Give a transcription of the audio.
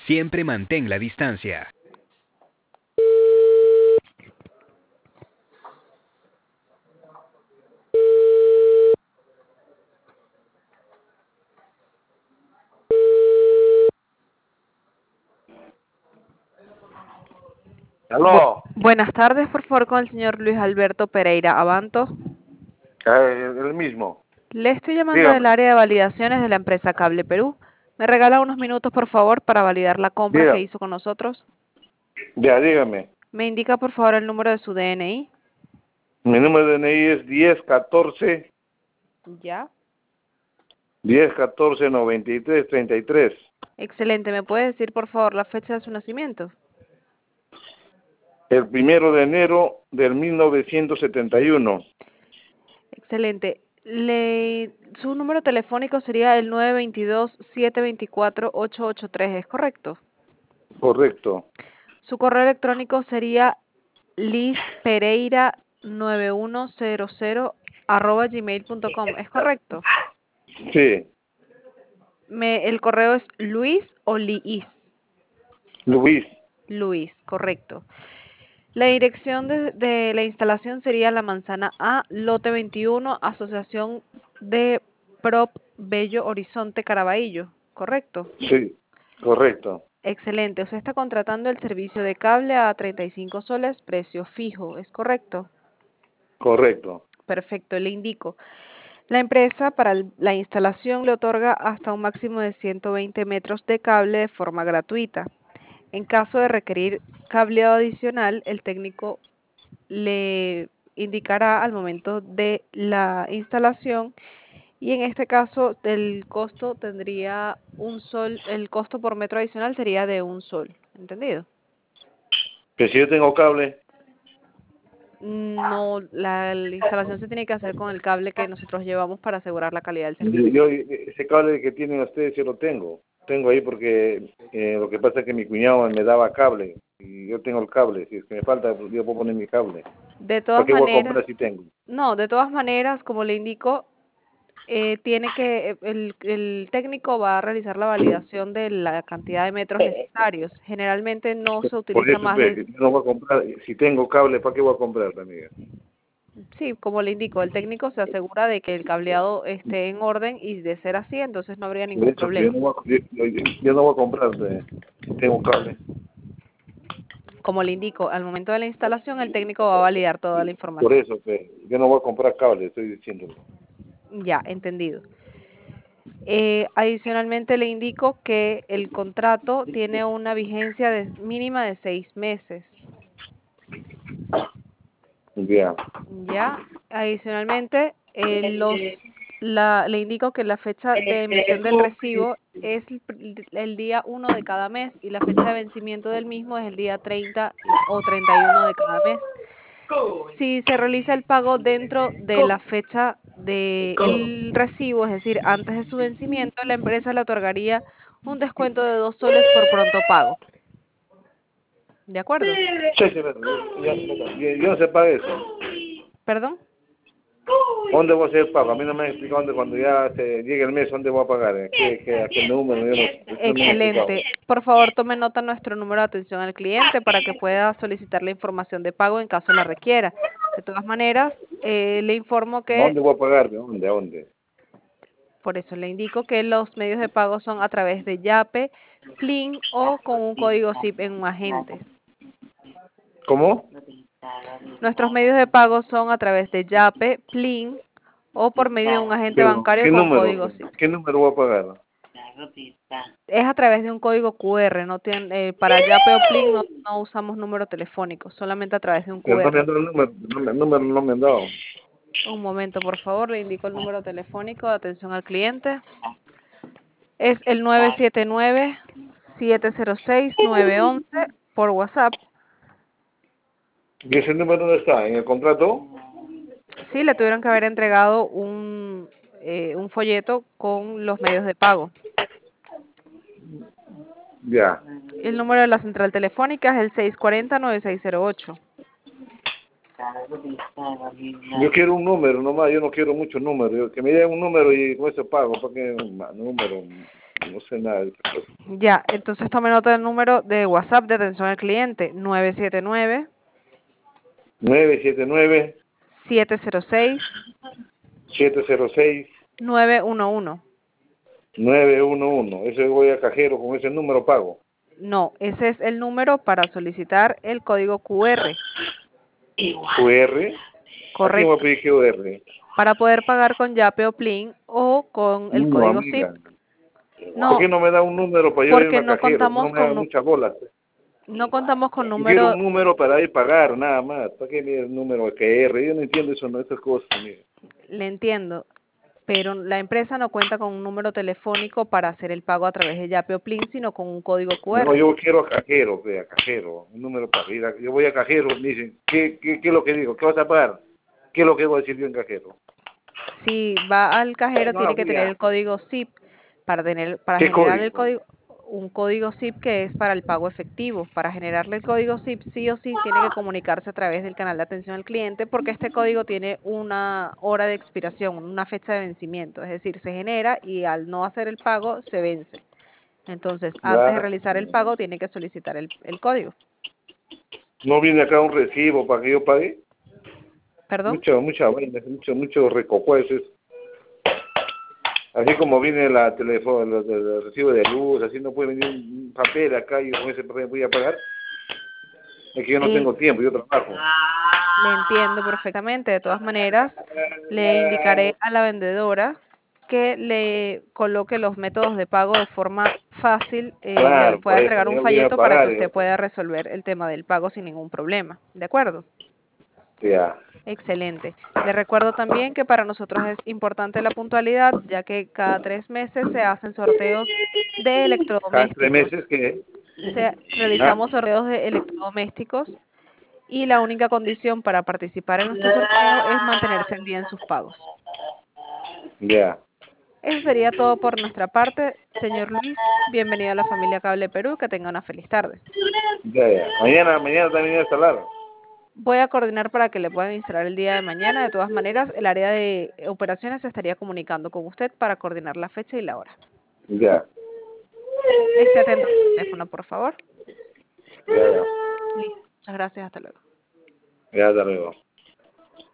Siempre mantén la distancia. Aló, Buenas tardes, por favor, con el señor Luis Alberto Pereira Abanto. el mismo. Le estoy llamando del Dígame, área de validaciones de la empresa Cable Perú. ¿Me regala unos minutos, por favor, para validar la compra que dígame, hizo con nosotros? dígame. ¿Me indica, por favor, el número de su DNI? Mi número de DNI es Ya. 1014 1014 93 33. Excelente. ¿Me puede decir, por favor, la fecha de su nacimiento? El 1 de enero del 1971. Excelente. Su número telefónico sería el 922-724-883, ¿es correcto? Correcto. Su correo electrónico sería lispereira9100@gmail.com, ¿es correcto? Sí, El correo es Luis o Liis. Luis. Luis, correcto. La dirección de la instalación sería la manzana A, lote 21, Asociación de Prop Bello Horizonte Caraballo, ¿correcto? Sí, correcto. Excelente. Usted está contratando el servicio de cable a 35 soles, precio fijo, ¿es correcto? Correcto. Perfecto, le indico. La empresa para la instalación le otorga hasta un máximo de 120 metros de cable de forma gratuita. En caso de requerir cableado adicional, el técnico le indicará al momento de la instalación y en este caso el costo tendría un sol, el costo por metro adicional sería de un sol, ¿entendido? Que si yo tengo cable, No, la instalación se tiene que hacer con el cable que nosotros llevamos para asegurar la calidad del servicio. yo ese cable que tienen ustedes yo lo tengo. Tengo ahí porque lo que pasa es que mi cuñado me daba cable y yo tengo el cable. Si es que me falta, pues yo puedo poner mi cable. De ¿Para todas qué voy a maneras, comprar si tengo? no, de todas maneras, como le indico, el técnico va a realizar la validación de la cantidad de metros necesarios. Generalmente no se Por utiliza eso, más pues, de, yo no voy a comprar. Si tengo cable, ¿para qué voy a comprar, amiga? sí, como le indico, el técnico se asegura de que el cableado esté en orden y de ser así, entonces no habría Por ningún eso, pues, problema. yo no voy a comprar si tengo cable. Como le indico, al momento de la instalación, el técnico va a validar toda la Por información. eso, pues, yo no voy a comprar cable, estoy diciéndolo. Ya, entendido. Adicionalmente le indico que el contrato tiene una vigencia mínima de 6 meses. Ya. Ya, adicionalmente, le indico que la fecha de emisión del recibo es el día 1 de cada mes y la fecha de vencimiento del mismo es el día 30 o 31 de cada mes. Si se realiza el pago dentro de la fecha del recibo, es decir, antes de su vencimiento, la empresa le otorgaría un descuento de 2 soles por pronto pago. ¿De acuerdo? Sí, sí, pero yo no sé pagar eso. ¿Perdón? ¿Dónde voy a hacer el pago? A mí no me han explicado dónde, cuando ya se llegue el mes, ¿dónde voy a pagar? ¿A qué número? Yo no, eso no me han explicado. Excelente. Por favor, tome nota de nuestro número de atención al cliente para que pueda solicitar la información de pago en caso la requiera. De todas maneras, le informo ¿A que, dónde voy a pagar? ¿De dónde? ¿A dónde? por eso le indico que los medios de pago son a través de Yape, Plin o con un código SIP en un agente. ¿Cómo? Nuestros medios de pago son a través de Yape, Plin o por medio de un agente Pero, bancario ¿qué con número? código SIP. ¿Qué número voy a pagar? Es a través de un código QR, no para Yape o Plin no usamos número telefónico, solamente a través de un Pero no me QR. han dado el número, el número no me han dado. Un momento, por favor, le indico el número telefónico de atención al cliente. Es el 979-706-911 por WhatsApp. ¿Y ese número dónde está? ¿En el contrato? Sí, le tuvieron que haber entregado un folleto con los medios de pago. Ya. El número de la central telefónica es el 640-9608. Yo quiero un número nomás, yo no quiero muchos números. Que me den un número y con eso pago, porque un número. no sé nada de esas cosas. Ya, entonces tome nota del número de WhatsApp de atención al cliente, 979 979 706 706 911. 911. Eso voy a cajero, con ese número pago. No, ese es el número para solicitar el código QR. QR. ¿A quién voy a Correcto. pedir QR? Para poder pagar con Yape o Plin o con el No, código SIP. amiga. ¿Por No, qué no me da un número para yo irme porque a cajero? No me da muchas bolas. no contamos con Yo quiero número. un número para ir a pagar, nada más. ¿Para qué me da el número de QR? Yo no entiendo eso, no, esas cosas, amiga. Le entiendo, pero la empresa no cuenta con un número telefónico para hacer el pago a través de Yape o Plin, sino con un código No, QR. yo quiero a cajero, a cajero. Un número para ir. Yo voy a cajero, me dicen, ¿qué es lo que digo? ¿Qué vas a pagar? ¿Qué es lo que voy a decir yo en cajero? Si va al cajero, No, tiene que tener amiga. el código SIP para ¿Qué generar el código? código, un código SIP que es para el pago efectivo. Para generarle el código SIP, sí o sí tiene que comunicarse a través del canal de atención al cliente porque este código tiene una hora de expiración, una fecha de vencimiento. Es decir, se genera y al no hacer el pago se vence. Entonces, antes de Ya. realizar el pago, tiene que solicitar el código. ¿No viene acá un recibo para que yo pague? ¿Perdón? Mucha vaina, mucho recojo eso. Así como viene la teléfono, el recibo de luz, así no puede venir un papel acá y con ese papel voy a pagar. Es que yo no Eh, tengo tiempo, yo trabajo. Le entiendo perfectamente. De todas maneras, le indicaré a la vendedora que le coloque los métodos de pago de forma fácil. Le Claro, pueda por eso, entregar un yo voy a folleto para que pagar. usted pueda resolver el tema del pago sin ningún problema. ¿De acuerdo? Ya. Excelente. Le recuerdo también que para nosotros es importante la puntualidad, ya que cada 3 meses se hacen sorteos de Cada 3 meses electrodomésticos. que... ¿Ah? Realizamos sorteos de electrodomésticos y la única condición para participar en nuestro sorteo es mantenerse al día en sus pagos. Ya. Eso sería todo por nuestra parte. Señor Luis, bienvenido a la familia Cable Perú. Que tenga una feliz tarde. Ya. Mañana también voy a instalar. Voy a coordinar para que le puedan instalar el día de mañana. De todas maneras, el área de operaciones se estaría comunicando con usted para coordinar la fecha y la hora. Ya. Esté atento al teléfono, por favor. Ya. Listo. Muchas gracias. Hasta luego. Ya, hasta luego.